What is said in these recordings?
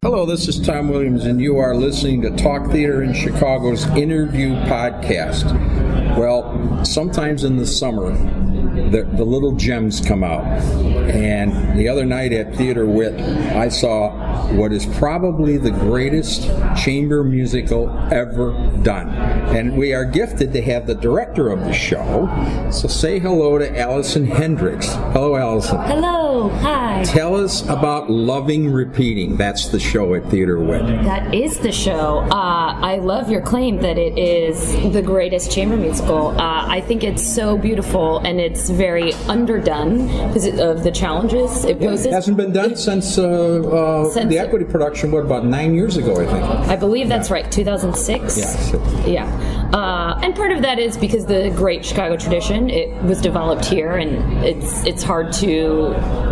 Hello, this is Tom Williams, and you are listening to Talk Theater in Chicago's interview podcast. Well, sometimes in the summer, the little gems come out. And the other night at Theater Wit, I saw what is probably the greatest chamber musical ever done. And we are gifted to have the director of the show. So say hello to Allison Hendricks. Hello, Allison. Hello. Hi. Tell us about Loving Repeating. That's the show at Theater Wit. That is the show. I love your claim that it is the greatest chamber musical. I think it's so beautiful, and it's very underdone because of the challenges it poses. It hasn't been done since the Equity production, about 9 years ago, I think. I believe that's right, 2006. Yeah. And part of that is because the great Chicago tradition, it was developed here, and it's hard to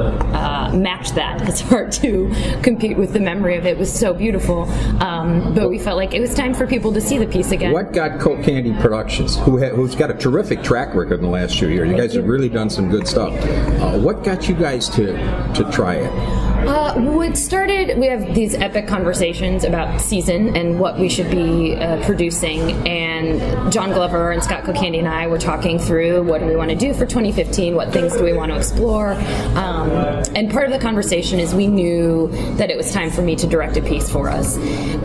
match that. It's hard to compete with the memory of it. It was so beautiful. But we felt like it was time for people to see the piece again. What got Coke Candy Productions, who's got a terrific track record in the last few years? You guys have really done some good stuff. What got you guys to try it? It started, we have these epic conversations about season and what we should be producing, and John Glover and Scott Kokandi and I were talking through what do we want to do for 2015, what things do we want to explore, and part of the conversation is we knew that it was time for me to direct a piece for us.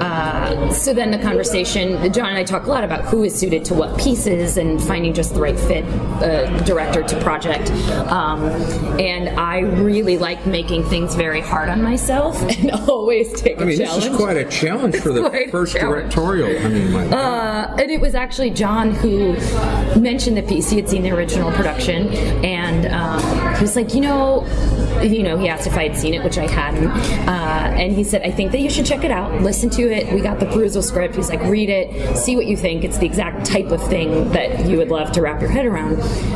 So then the conversation, John and I talk a lot about who is suited to what pieces and finding just the right fit director to project, and I really like making things very hard on myself and always take a challenge. This is quite a challenge for the first directorial. And it was actually John who mentioned the piece. He had seen the original production, and he was like, he asked if I had seen it, which I hadn't, and he said, I think that you should check it out, listen to it. We got the perusal script. He's like, read it, see what you think. It's the exact type of thing that you would love to wrap your head around.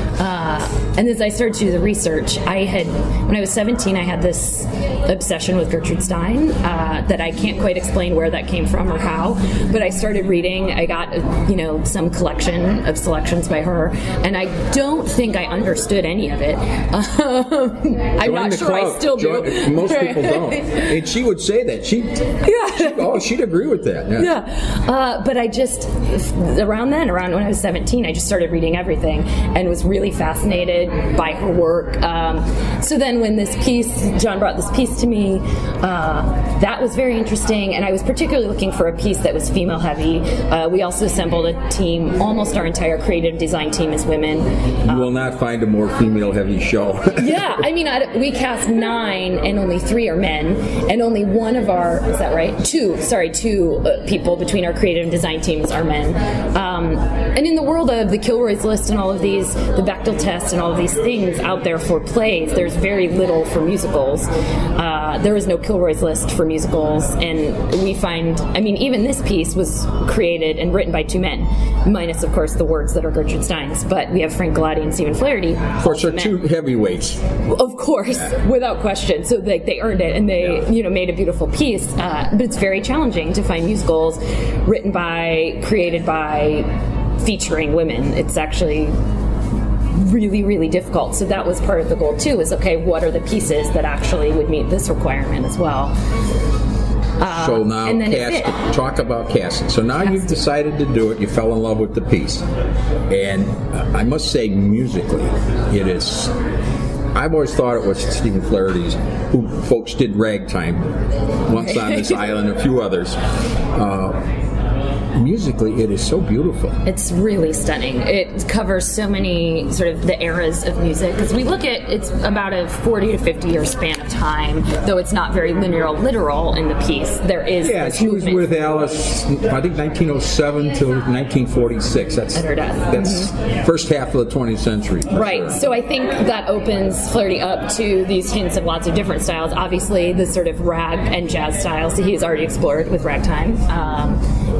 And as I started to do the research, when I was 17, I had this obsession with Gertrude Stein that I can't quite explain where that came from or how, but I started reading. I got some collection of selections by her, and I don't think I understood any of it. I'm not sure I still do. Most people don't. And she would say that. She'd agree with that. Yeah. But I just, around when I was 17, I just started reading everything and was really fascinated by her work. So then when John brought this piece to me, that was very interesting, and I was particularly looking for a piece that was female heavy. We also assembled a team. Almost our entire creative design team is women. You will not find a more female heavy show. Yeah, we cast 9 and only 3 are men, and only one of our, is that right? 2 people between our creative and design teams are men. And in the world of the Kilroy's List and all of these, the Bechdel test and all of these things out there for plays, there's very little for musicals. There is no Kilroy's List for musicals, and we find, even this piece was created and written by 2 men, minus, of course, the words that are Gertrude Stein's, but we have Frank Galati and Stephen Flaherty. Of course, they're 2 heavyweights. Of course, without question. So they earned it, and they made a beautiful piece, but it's very challenging to find musicals written by, created by, featuring women. It's actually really, really difficult. So that was part of the goal too, is what are the pieces that actually would meet this requirement as well. So now, talk about casting. So now you've decided to do it. You fell in love with the piece. And I must say, musically, it is... I've always thought it was Stephen Flaherty's, who folks did Ragtime, Once on This Island, a few others. Musically, it is so beautiful. It's really stunning. It covers so many sort of the eras of music, because we look at, it's about a 40 to 50 year span of time, though it's not very literal in the piece. There is she was with Alice, I think 1907 till 1946. That's at her death. That's first half of the 20th century. Right. Sure. So I think that opens Flaherty up to these hints of lots of different styles. Obviously, the sort of rag and jazz styles that he's already explored with Ragtime gets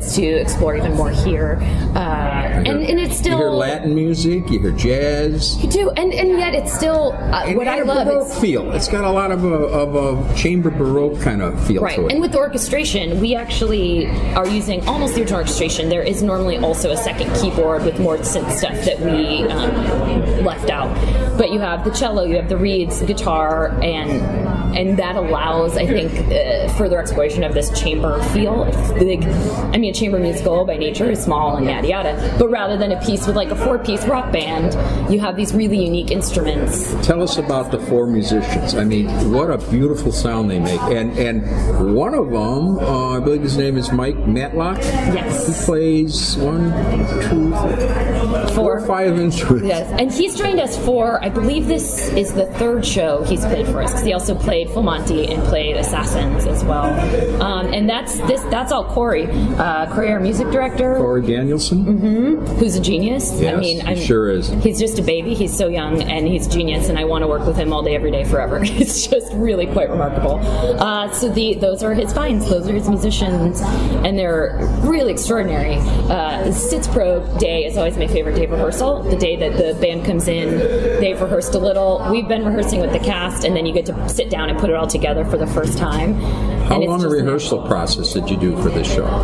gets to explore even more here. And it's still... You hear Latin music, you hear jazz. You do, and yet it's still what I love. It's got a lot of a chamber baroque kind of feel to it. Right, and with the orchestration, we actually are using almost the original orchestration. There is normally also a second keyboard with more synth stuff that we left out. But you have the cello, you have the reeds, guitar, and that allows, I think, further exploration of this chamber feel. A chamber musical by nature is small and yada yada, but rather than a piece with like a 4-piece rock band, you have these really unique instruments. Tell us about the 4 musicians. I mean, what a beautiful sound they make. And one of them, I believe his name is Mike Matlock. Yes. He plays 1, 2, 4, 5 instruments. Yes, and he's joined us for, I believe this is the 3rd show he's played for us, because he also played Full Monty and played Assassins as well. And that's all Corey. Corey, our music director. Corey Danielson. Mm-hmm. Who's a genius. Yes, he sure is. He's just a baby. He's so young, and he's a genius, and I want to work with him all day, every day, forever. It's just really quite remarkable. So those are his finds. Those are his musicians, and they're really extraordinary. Sitz Pro day is always my favorite day of rehearsal. The day that the band comes in, they've rehearsed a little. We've been rehearsing with the cast, and then you get to sit down and put it all together for the first time. How long a rehearsal process did you do for this show?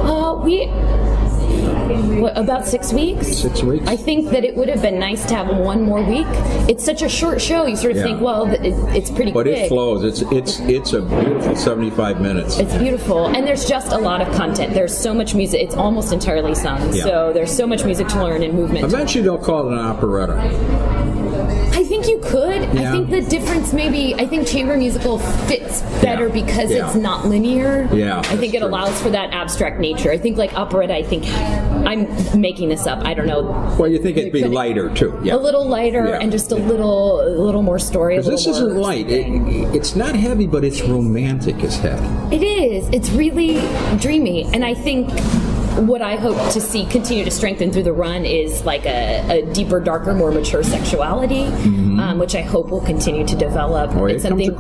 About 6 weeks. 6 weeks? I think that it would have been nice to have one more week. It's such a short show. You sort of think, well, it's pretty quick. But it flows. It's a beautiful 75 minutes. It's beautiful. And there's just a lot of content. There's so much music. It's almost entirely sung. Yeah. So there's so much music to learn and movement. Eventually they'll call it an operetta. I think you could. Yeah. I think the difference I think chamber musical fits better because it's not linear. Yeah, I think it allows for that abstract nature. I think like operetta, I'm making this up. I don't know. Well, you think it'd be lighter too. Yeah. A little lighter and just a little more story. Because this isn't light. It's not heavy, but it's romantic as heck. It is. It's really dreamy. And I think what I hope to see continue to strengthen through the run is like a deeper, darker, more mature sexuality, which I hope will continue to develop. Oh, it's something,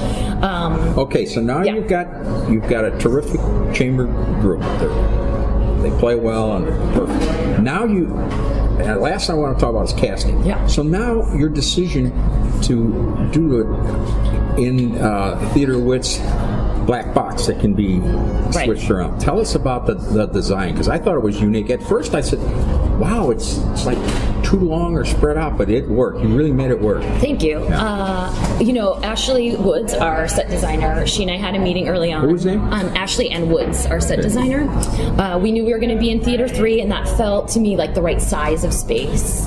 okay, so now you've got a terrific chamber group. They play well and they're perfect. Now last thing I want to talk about is casting. Yeah. So now your decision to do it in Theater Wit's black box that can be switched around. Tell us about the design, because I thought it was unique. At first I said, wow, it's like too long or spread out, but it worked. You really made it work. Thank you. Yeah. Ashley Woods, our set designer, she and I had a meeting early on. What was her name? Ashley Ann Woods, our set designer. We knew we were going to be in Theater 3, and that felt to me like the right size of space.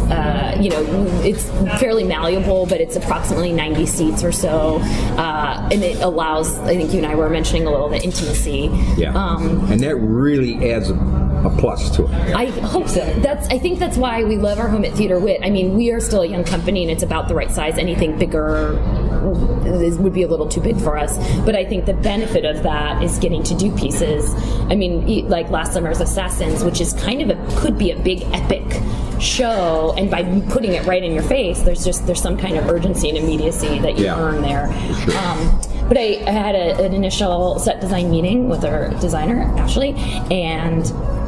It's fairly malleable, but it's approximately 90 seats or so, and it allows, I think you and I were mentioning a little, the intimacy. Yeah. And that really adds a plus to it. I hope so. I think that's why we love our home at Theater Wit. I mean, we are still a young company, and it's about the right size. Anything bigger would be a little too big for us. But I think the benefit of that is getting to do pieces. I mean, like last summer's Assassins, which is kind of could be a big epic show, and by putting it right in your face, there's some kind of urgency and immediacy that you earn there. Sure. But I had an initial set design meeting with our designer, Ashley, and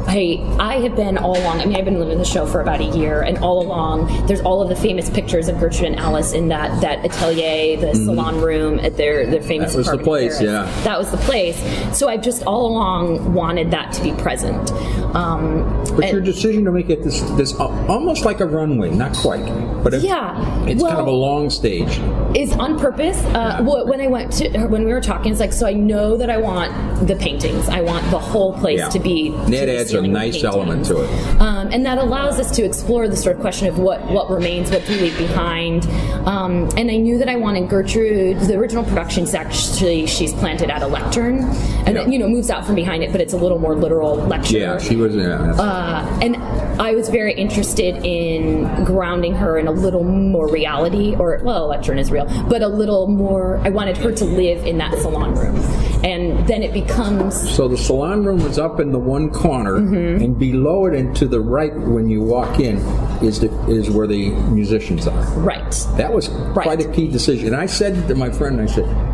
I have been all along, I've been living the show for about a year, and all along there's all of the famous pictures of Gertrude and Alice in that atelier, the salon room at their famous apartment. That was the place, That was the place. So I've just all along wanted that to be present. But your decision to make it this almost like a runway, not quite, but it's kind of a long stage. Is on purpose. When we were talking, it's like, so I know that I want the paintings. I want the whole place to be. That adds a nice element to it. And that allows us to explore the sort of question of what remains, what we leave behind. And I knew that I wanted Gertrude. The original production's actually, she's planted at a lectern, and then, moves out from behind it, but it's a little more literal lecture. Yeah, she was. And I was very interested in grounding her in a little more reality, a lectern is real, but a little more. I wanted her to live in that salon room, and then it becomes. So the salon room is up in the one corner, and below it and to the right when you walk in is where the musicians are. Right. That was quite a key decision. And I said to my friend,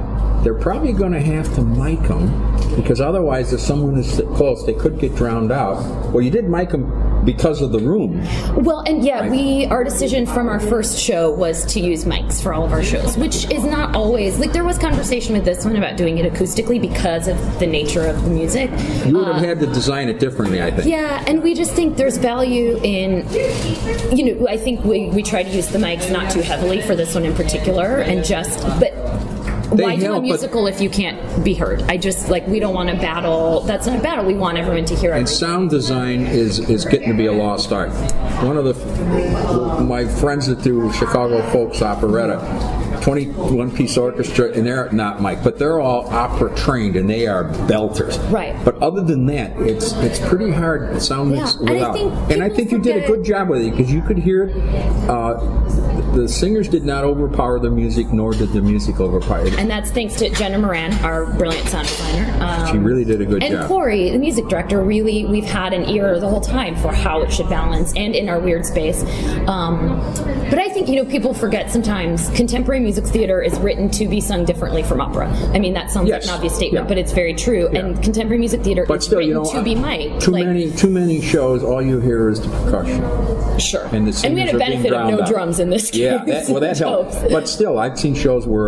they're probably going to have to mic them, because otherwise if someone is close, they could get drowned out. Well, you did mic them because of the room. Well, and yeah, our decision from our first show was to use mics for all of our shows, which is not always, like, there was conversation with this one about doing it acoustically because of the nature of the music. You would have had to design it differently, I think. Yeah, and we just think there's value in, I think we try to use the mics not too heavily for this one in particular, and but why do a musical if you can't be heard? I just, we don't want to battle. That's not a battle. We want everyone to hear it. And sound design is getting to be a lost art. One of my friends that do Chicago Folks Operetta, 21-piece orchestra, and they're not mic, but they're all opera trained, and they are belters. Right. But other than that, it's pretty hard sound mix without. And I think you did a good job with it, because you could hear the singers did not overpower the music, nor did the music overpower it. And that's thanks to Jenna Moran, our brilliant sound designer. She really did a good job. And Corey, the music director, we've had an ear the whole time for how it should balance, and in our weird space. But I think, people forget sometimes contemporary music theater is written to be sung differently from opera. I mean, that sounds like an obvious statement, but it's very true. Yeah. And contemporary music theater is written to be mic'd. Too many shows, all you hear is the percussion. Sure. And we had a benefit of no drums in this case. Yeah, that helps. But still, I've seen shows where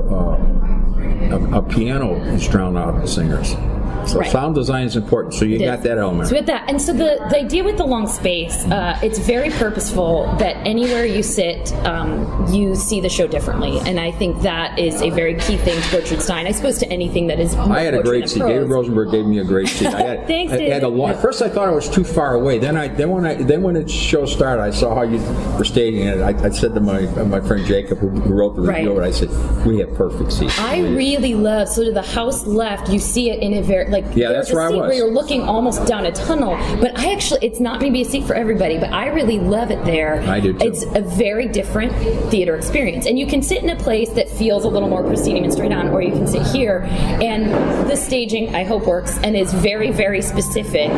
a piano is drowned out of the singers. So sound design is important. So you got that element. So we had that. And so the idea with the long space, it's very purposeful that anywhere you sit, you see the show differently. And I think that is a very key thing to Gertrude Stein. I suppose to anything that is more I had a great seat. David Rosenberg gave me a great seat. Thanks, I had at first I thought I was too far away. Then when the show started, I saw how you were staging it. I said to my friend Jacob, who wrote the review, and I said, we have perfect seats. I really love, so to the house left, you see it in a very, that's where I was. Where you're looking almost down a tunnel, but it's not maybe a seat for everybody, but I really love it there. I do too. It's a very different theater experience, and you can sit in a place that feels a little more pristine and straight on, or you can sit here, and the staging I hope works and is very, very specific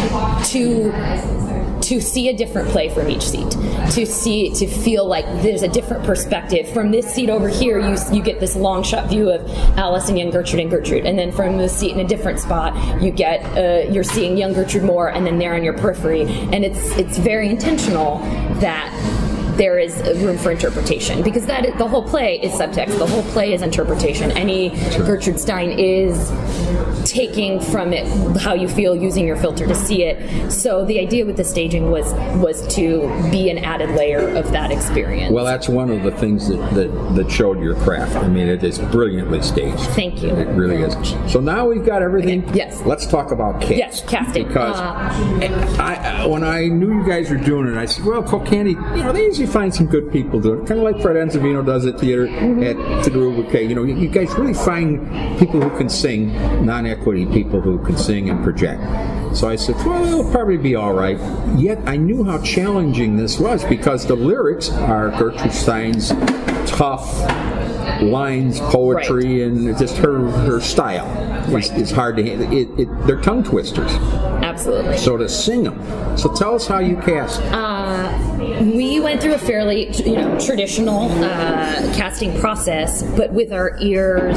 to see a different play from each seat, to feel like there's a different perspective. From this seat over here, you get this long shot view of Alice and young Gertrude, and then from the seat in a different spot, you get you're seeing young Gertrude more, and then they're on your periphery, and it's very intentional that there is room for interpretation, because the whole play is subtext. The whole play is interpretation. Any Gertrude Stein is taking from it how you feel, using your filter to see it. So the idea with the staging was to be an added layer of that experience. Well, that's one of the things that showed your craft. I mean, it is brilliantly staged. Thank you. It really is. So now we've got everything. Okay. Yes. Let's talk about cast. Yes, casting. Because when I knew you guys were doing it, I said, well, Kilkenny, they usually find some good people doing it, kind of like Fred Enzovino does at theater at Tedruba. You guys really find people who can sing, non-equity people who can sing and project. So I said, well, it'll probably be all right. Yet I knew how challenging this was, because the lyrics are Gertrude Stein's tough lines, poetry, and just her style is hard to handle. They're tongue twisters. Absolutely. So to sing them. So tell us how you cast. We went through a fairly traditional casting process, but with our ears.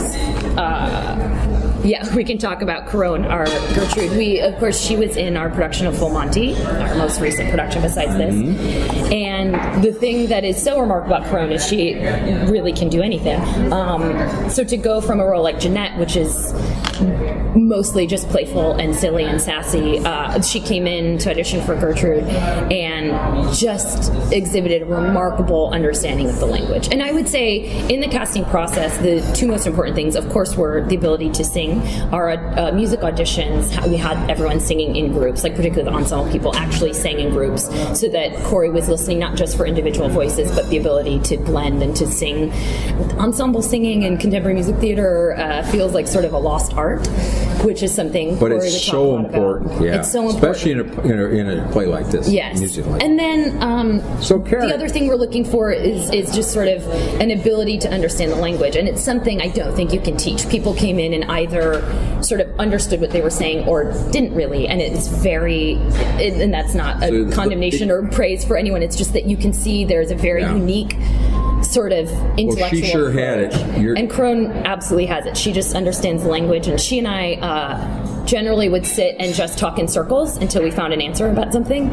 We can talk about Corone, our Gertrude. Of course, she was in our production of Full Monty, our most recent production besides this. Mm-hmm. And the thing that is so remarkable about Corone is she really can do anything. So to go from a role like Jeanette, which is mostly just playful and silly and sassy, she came in to audition for Gertrude and just exhibited a remarkable understanding of the language. And I would say in the casting process, the two most important things, of course, were the ability to sing. Our music auditions, we had everyone singing in groups, like particularly the ensemble people actually sang in groups, so that Corey was listening not just for individual voices, but the ability to blend and to sing. Ensemble singing in contemporary music theater feels like sort of a lost art, which is something. But it's so important. About. Yeah, it's so important, especially in a play like this. Yes, music like and then so Karen, the other thing we're looking for is just sort of an ability to understand the language, and it's something I don't think you can teach. People came in and either sort of understood what they were saying or didn't really, and it's very, and that's not a condemnation or praise for anyone. It's just that you can see there's a very unique sort of intellectual Well, she sure had it. And Crone absolutely has it. She just understands language, and she and I generally would sit and just talk in circles until we found an answer about something.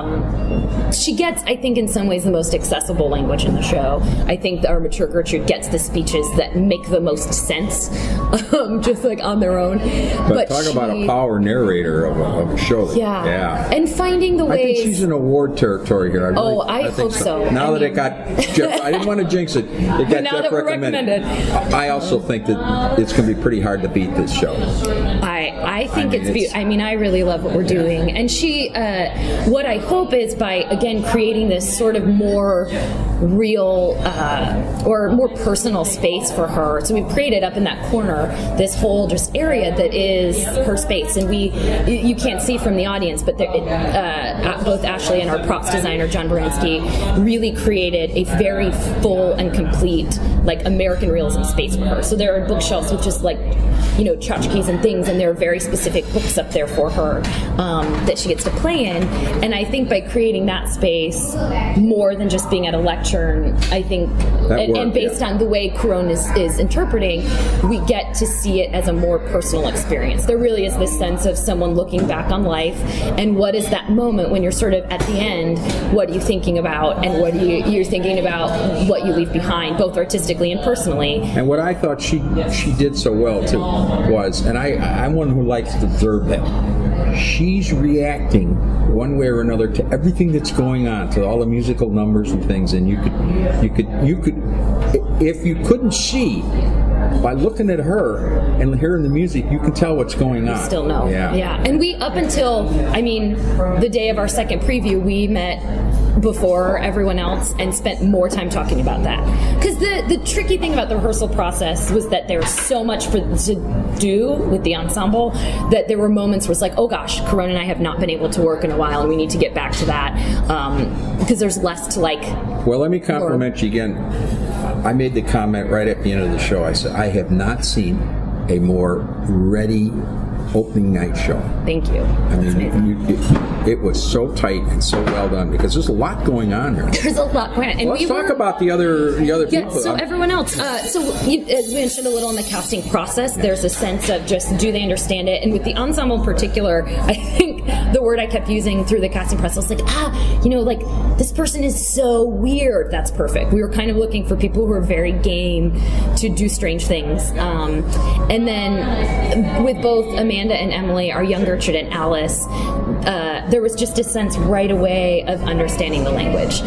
She gets, I think, in some ways the most accessible language in the show. I think our mature Gertrude gets the speeches that make the most sense, just like on their own. But talk about a power narrator of a show. Yeah. And finding the ways. I think she's in award territory here. I hope so. Now that it got Jeff, I didn't want to jinx it. It got Jeff recommended. I also think that it's going to be pretty hard to beat this show. I think it's beautiful. I mean, I really love what we're doing. And she, what I hope is by, again, creating this sort of more real or more personal space for her. So we've created up in that corner this whole just area that is her space. And you can't see from the audience, but both Ashley and our props designer, John Baranski, really created a very full and complete, like, American realism space for her. So there are bookshelves with just, like, tchotchkes and things, and there are very specific books up there for her that she gets to play in. And I think by creating that space, more than just being at a lectern, I think, and based on the way Crone is interpreting, we get to see it as a more personal experience. There really is this sense of someone looking back on life, and what is that moment when you're sort of at the end, what are you thinking about, and what you're thinking about what you leave behind, both artistically and personally. And what I thought she did so well too was, and I'm one who likes to observe that, she's reacting one way or another to everything that's going on, to all the musical numbers and things, and you could if you couldn't see, by looking at her and hearing the music, you can tell what's going on. You still know. Yeah. And we, up until, the day of our second preview, we met before everyone else and spent more time talking about that. Because the tricky thing about the rehearsal process was that there was so much to do with the ensemble that there were moments where it's like, oh gosh, Crone and I have not been able to work in a while, and we need to get back to that, because there's less to like. Well, let me compliment you again. I made the comment right at the end of the show. I said, I have not seen a more ready opening night show. Thank you. It was so tight and so well done, because there's a lot going on here. There's a lot going on. And let's talk about the other people. So everyone else. As we mentioned a little in the casting process, there's a sense of just, do they understand it? And with the ensemble in particular, I think the word I kept using through the casting process was like, this person is so weird. That's perfect. We were kind of looking for people who are very game to do strange things. And then with both Amanda and Emily, our young Gertrude and Alice, there was just a sense right away of understanding the language.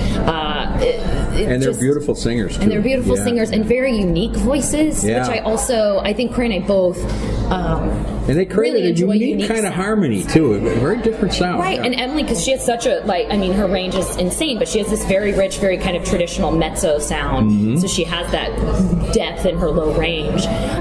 And they're beautiful singers, too. And they're beautiful singers and very unique voices, which I think Corinne and I both and they created really a unique kind of harmony, too. A very different sound. Right, and Emily, because she has such a, her range is insane, but she has this very rich, very kind of traditional mezzo sound, so she has that depth in her low range.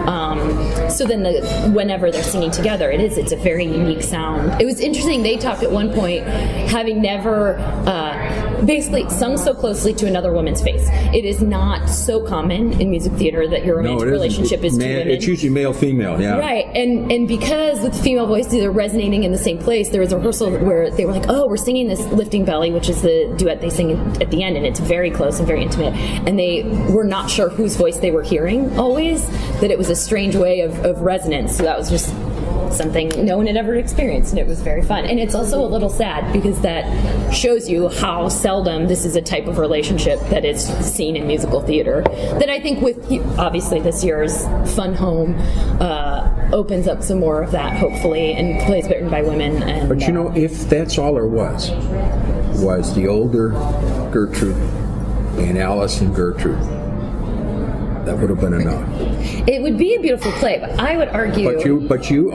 So then whenever they're singing together, it's a very unique sound. It was interesting, they talked at one point, having never basically sung so closely to another woman's face. It is not so common in music theater that your romantic relationship is two women. It's usually male-female, Right, and because with the female voices, they're resonating in the same place, there was a rehearsal where they were like, oh, we're singing this Lifting Belly, which is the duet they sing at the end, and it's very close and very intimate, and they were not sure whose voice they were hearing always, that it was a strange way of resonance, so that was just something no one had ever experienced, and it was very fun. And it's also a little sad, because that shows you how seldom this is a type of relationship that is seen in musical theater, that I think with, obviously, this year's Fun Home opens up some more of that, hopefully, and plays written by women. But if that's all there was the older Gertrude and Alice and Gertrude, that would have been enough. It would be a beautiful play, but I would argue. But you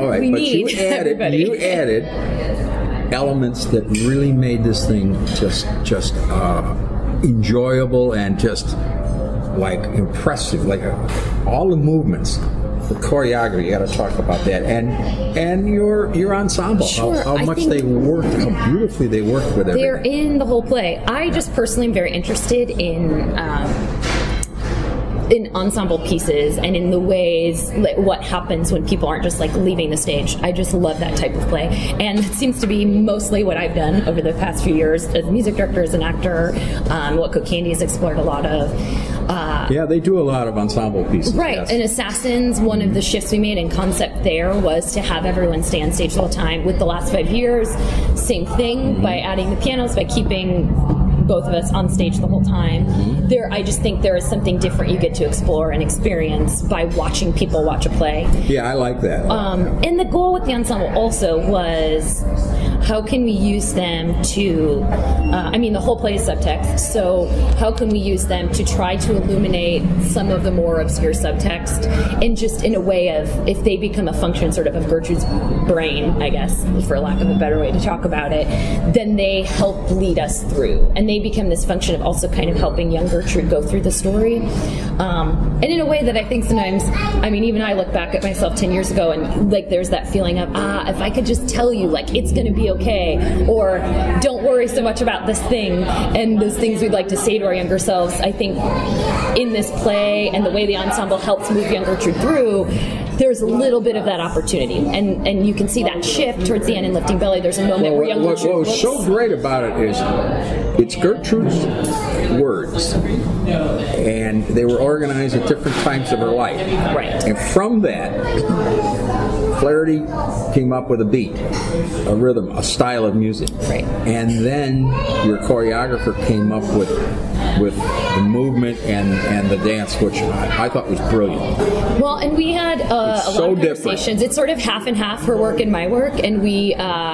added elements that really made this thing just enjoyable and just like impressive. Like all the movements, the choreography. You got to talk about that, and your ensemble. Sure, how much they worked, how beautifully they worked with everything. They're in the whole play. I just personally am very interested in ensemble pieces and in the ways, like, what happens when people aren't just like leaving the stage. I just love that type of play, and it seems to be mostly what I've done over the past few years as a music director, as an actor, what Cook Candy has explored a lot of. Yeah, they do a lot of ensemble pieces. Right, yes. in Assassins, one of the shifts we made in concept there was to have everyone stay on stage the whole time. With the last 5 years, same thing, by adding the pianos, by keeping both of us on stage the whole time. I just think there is something different you get to explore and experience by watching people watch a play. Yeah, I like that. And the goal with the ensemble also was, how can we use them to, the whole play is subtext, so how can we use them to try to illuminate some of the more obscure subtext, and just in a way of, if they become a function sort of Gertrude's brain, I guess, for lack of a better way to talk about it, then they help lead us through, and they become this function of also kind of helping young Gertrude go through the story, and in a way that I think sometimes, even I look back at myself 10 years ago, and like there's that feeling of, if I could just tell you, like, it's going to be okay, or don't worry so much about this thing, and those things we'd like to say to our younger selves. I think in this play and the way the ensemble helps move young Gertrude through, there's a little bit of that opportunity, and you can see that shift towards the end in Lifting Belly. There's a moment where young Gertrude what was so great about it is it's Gertrude's words, and they were organized at different times of her life. Right. And from that, Flaherty came up with a beat, a rhythm, a style of music. Right. And then your choreographer came up with the movement and the dance, which I thought was brilliant. Well, and we had a lot of conversations. Different. It's sort of half and half, her work and my work, and we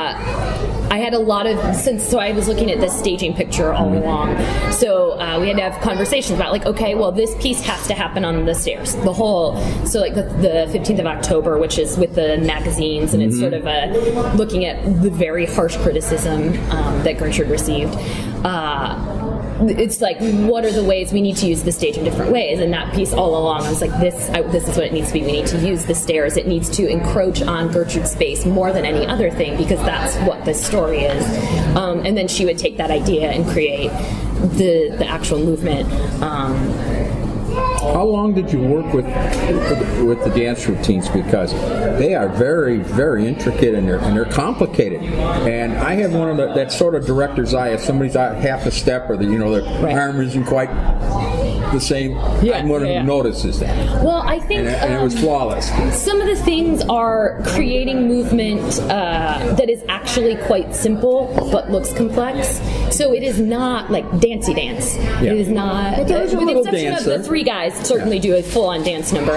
I had a lot of, so I was looking at this staging picture all along, so we had to have conversations about, like, okay, well, this piece has to happen on the stairs, the whole, so like the 15th of October, which is with the magazines, and it's sort of looking at the very harsh criticism that Gertrude received. It's like, what are the ways we need to use the stage in different ways? And that piece all along, I was like, this is what it needs to be. We need to use the stairs. It needs to encroach on Gertrude's space more than any other thing, because that's what this story is. And then she would take that idea and create the actual movement. How long did you work with the dance routines? Because they are very, very intricate, and they're complicated. And I have one of that sort of director's eye. If somebody's out half a step, or their arm isn't quite the same, I'm one who notices that. Well, I think and it was flawless. Some of the things are creating movement that is actually quite simple but looks complex. So it is not like dancey dance. Yeah. It is not. But there's a with the little exception dance of the there. three guys, certainly do a full-on dance number.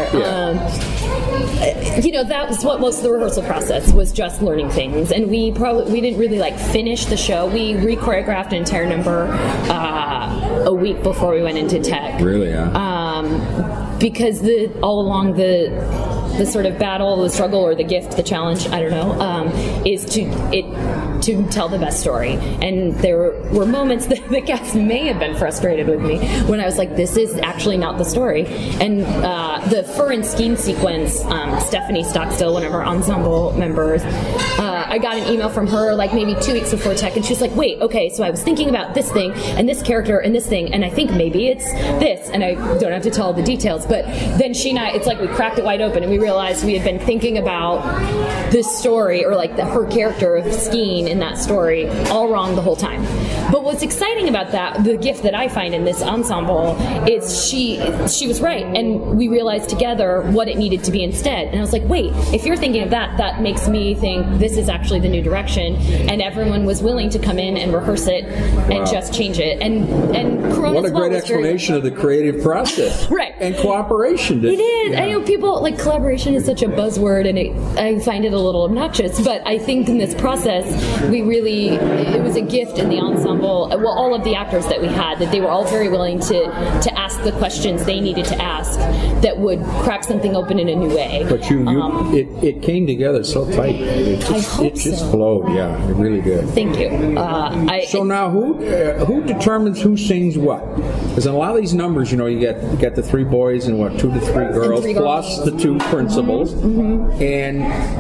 That was what most of the rehearsal process was, just learning things, and we didn't really like finish the show. We re-choreographed an entire number a week before we went into tech. Really, yeah. Because all along the sort of battle, the struggle, or the gift, the challenge, I don't know, is to tell the best story. And there were moments that the cast may have been frustrated with me when I was like, this is actually not the story. And the fur and skein sequence, Stephanie Stockstill, one of our ensemble members, I got an email from her like maybe 2 weeks before tech, and she's like, wait, okay, so I was thinking about this thing and this character and this thing, and I think maybe it's this, and I don't have to tell all the details, but then she and I, it's like we cracked it wide open, and we realized we had been thinking about this story, or like her character of Skeen in that story, all wrong the whole time. But what's exciting about that, the gift that I find in this ensemble, is she was right, and we realized together what it needed to be instead. And I was like, wait, if you're thinking of that makes me think this is actually the new direction. And everyone was willing to come in and rehearse it and just change it. And Corona's what a great explanation of the creative process, right? And cooperation. It is. Yeah. I know people like collaboration is such a buzzword, and I find it a little obnoxious. But I think in this process, it was a gift in the ensemble. Well, all of the actors that we had, that they were all very willing to ask the questions they needed to ask that would crack something open in a new way. But it came together so tight. It just flowed. Yeah, it really did. Thank you. So now, who determines who sings what? Because in a lot of these numbers, you get the 3 boys and 2 to 3 girls, plus the 2 principals, and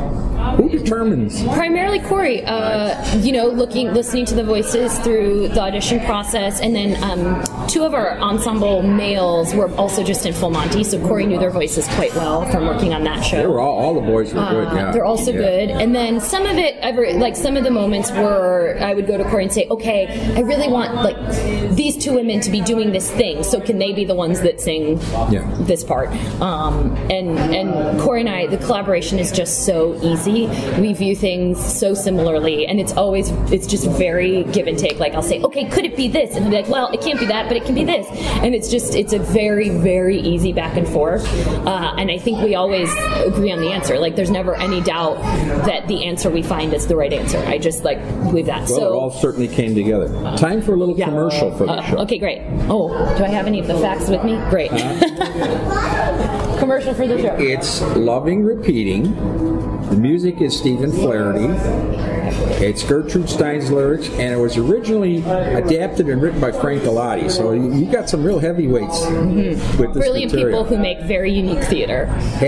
Who determines? Primarily Corey. Listening to the voices through the audition process, and then two of our ensemble males were also just in Full Monty, so Corey knew their voices quite well from working on that show. They were all the boys were good. Yeah, they're also good. And then some of the moments were I would go to Corey and say, okay, I really want like these two women to be doing this thing, so can they be the ones that sing this part? And Corey and I, the collaboration is just so easy. We view things so similarly, and it's just very give and take. Like I'll say, okay, could it be this? And he'll be like, well, it can't be that, but it can be this. And it's a very, very easy back and forth. And I think we always agree on the answer. Like there's never any doubt that the answer we find is the right answer. I just believe that. Well, it all certainly came together. Time for a little commercial for the show. Okay, great. Oh, do I have any of the facts with me? Great. Commercial for the show. It's Loving Repeating. The music is Stephen Flaherty. It's Gertrude Stein's lyrics, and it was originally adapted and written by Frank Galati. So you got some real heavyweights with this Brilliant material. People who make very unique theater.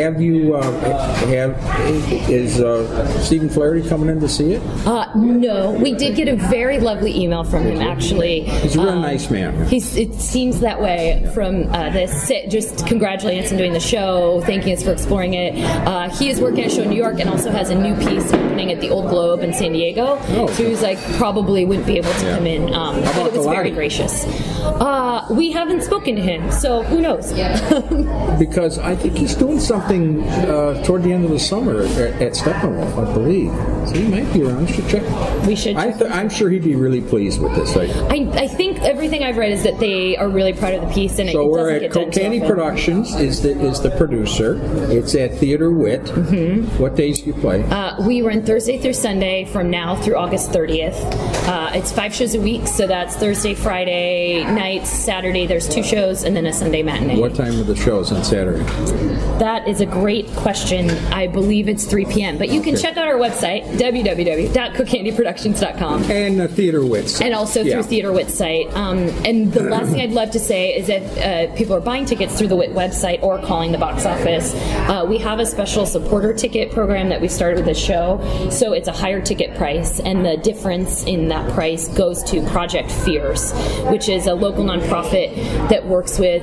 Is Stephen Flaherty coming in to see it? No, we did get a very lovely email from him. Actually, he's a real nice man. It seems that way from this. Just congratulating us on doing the show, thanking us for exploring it. He is working at a show in New York and also has a new piece opening at the Old Globe in San Diego. So he was like, probably wouldn't be able to come in. But it was very gracious. We haven't spoken to him, so who knows? Because I think he's doing something toward the end of the summer at Steppenwolf, I believe. So he might be around. We should check. We should. I'm sure he'd be really pleased with this. I think everything I've read is that they are really proud of the piece, and so we're at Kokanee Productions is the producer. It's at Theater Wit. Mm-hmm. What days do you play? We run Thursday through Sunday from now through August 30th. It's 5 shows a week, so that's Thursday, Friday nights, Saturday there's 2 shows, and then a Sunday matinee. What time are the shows on Saturday? That is a great question. I believe it's 3 p.m., but you can check out our website, www.kokandyproductions.com. And the Theater Wit. And also through Theater Wit's site. And the last thing I'd love to say is if people are buying tickets through the Wit website or calling the box office, we have a special supporter ticket program that we started with the show. So it's a higher ticket price, and the difference in that price goes to Project Fierce, which is a local nonprofit that works with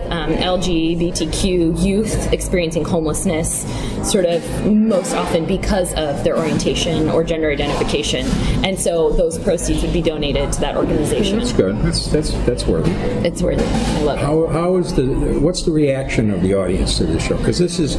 LGBTQ youth experiencing homelessness, sort of most often because of their orientation or gender identification. And so those proceeds would be donated to that organization. That's good. That's worthy. It's worthy. I love it. What's the reaction of the audience to this show? Because this is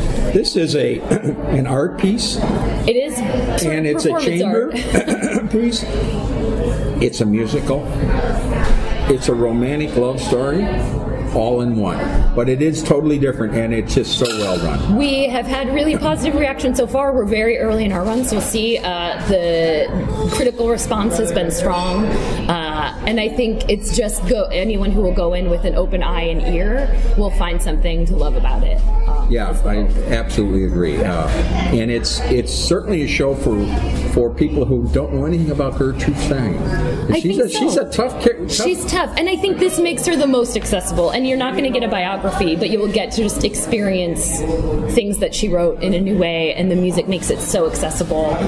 an art piece. It is, and it's a chamber piece. It's a musical. It's a romantic love story. All in one, but it is totally different, and it's just so well done. We have had really positive reactions so far. We're very early in our run, so we'll see. The critical response has been strong, and I think it's just anyone who will go in with an open eye and ear will find something to love about it. Yeah, I absolutely agree, and it's certainly a show for people who don't know anything about Gertrude Stein. She's a tough character. She's tough, and I think this makes her the most accessible. And you're not going to get a biography, but you will get to just experience things that she wrote in a new way, and the music makes it so accessible.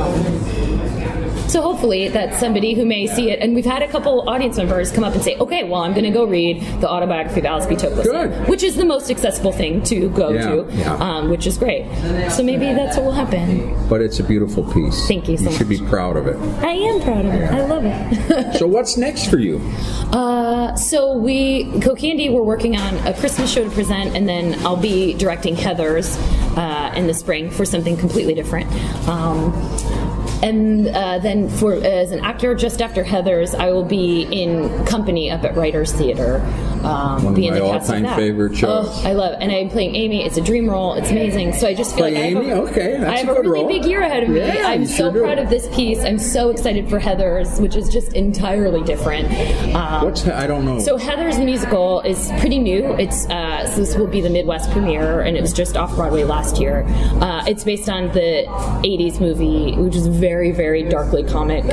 So hopefully that's somebody who may see it. And we've had a couple audience members come up and say, okay, well, I'm going to go read the autobiography of Alice B. Toklas, which is the most accessible thing to go to, which is great. So maybe that's what will happen. But it's a beautiful piece. Thank you so much. You should be proud of it. I am proud of it. I love it. So what's next for you? So Kokandy, we're working on a Christmas show to present, and then I'll be directing Heathers in the spring for something completely different. And then as an actor, just after Heathers, I will be in Company up at Writers Theater. One of my all-time favorite shows. Oh, I love it. And I'm playing Amy. It's a dream role. It's amazing. So I just feel I have a really big year ahead of me. Yeah, I'm so proud of this piece. I'm so excited for Heathers, which is just entirely different. I don't know. So Heathers the musical is pretty new. It's so this will be the Midwest premiere, and it was just off Broadway last year. It's based on the 80s movie, which is very, very darkly comic.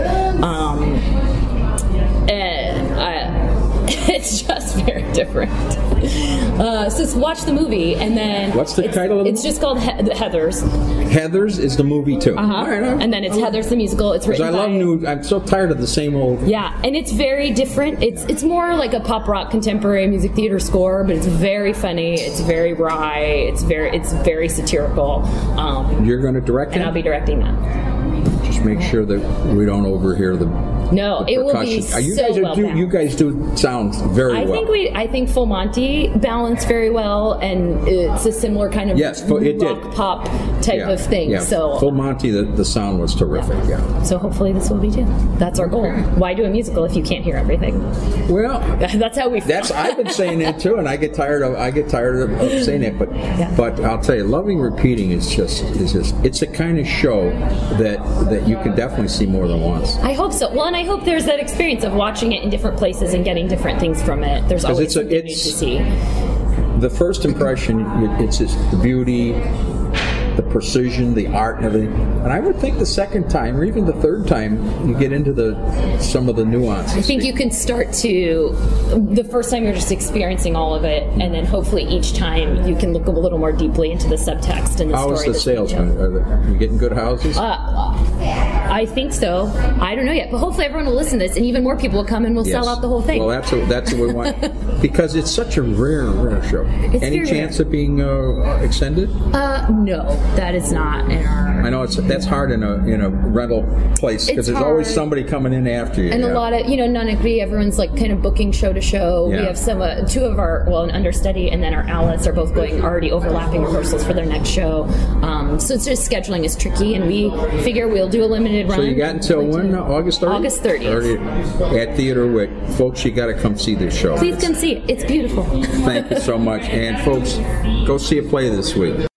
It's just very different. So just watch the movie, and then What's the title of it? It's just called Heathers. Heathers is the movie too. All right, and then it's Heathers the musical. It's written by... I'm so tired of the same old... Yeah, and it's very different. It's more like a pop rock contemporary music theater score, but it's very funny. It's very wry. It's very satirical. You're going to direct it? And I'll be directing that. Just make sure that we don't overhear the... No, it will be you guys do sound very well. I think Full Monty balanced very well, and it's a similar kind of rock pop type of thing. Yeah. So Full Monty, the sound was terrific. Yeah. So hopefully this will be too. That's our goal. Why do a musical if you can't hear everything? Well, that's how we. I've been saying that too, and I get tired of saying it. But I'll tell you, Loving Repeating is just it's a kind of show that you can definitely see more than once. I hope so. Well, and I hope there's that experience of watching it in different places and getting different things from it. There's always something new to see. The first impression, it's just the beauty, the precision, the art, and everything. And I would think the second time, or even the third time, you get into some of the nuances. I think you can start to... The first time you're just experiencing all of it, and then hopefully each time you can look a little more deeply into the subtext and the story. How is the salesman? Are you getting good houses? I think so. I don't know yet, but hopefully everyone will listen to this, and even more people will come and we'll sell out the whole thing. Well, that's what we want, because it's such a rare show. Any chance of being extended? No, that is not in our... I know that's hard in a rental place, because there's always somebody coming in after you. And a lot of, Nunnaby, everyone's like kind of booking show to show. Yeah. We have two of our, an understudy and then our Alice are both going already overlapping rehearsals for their next show. So it's just scheduling is tricky, and we figure we'll do a limited run. So you got until when? August 30th? August 30th. At Theater Wick. Folks, you got to come see this show. Please come see it. It's beautiful. Thank you so much. And folks, go see a play this week.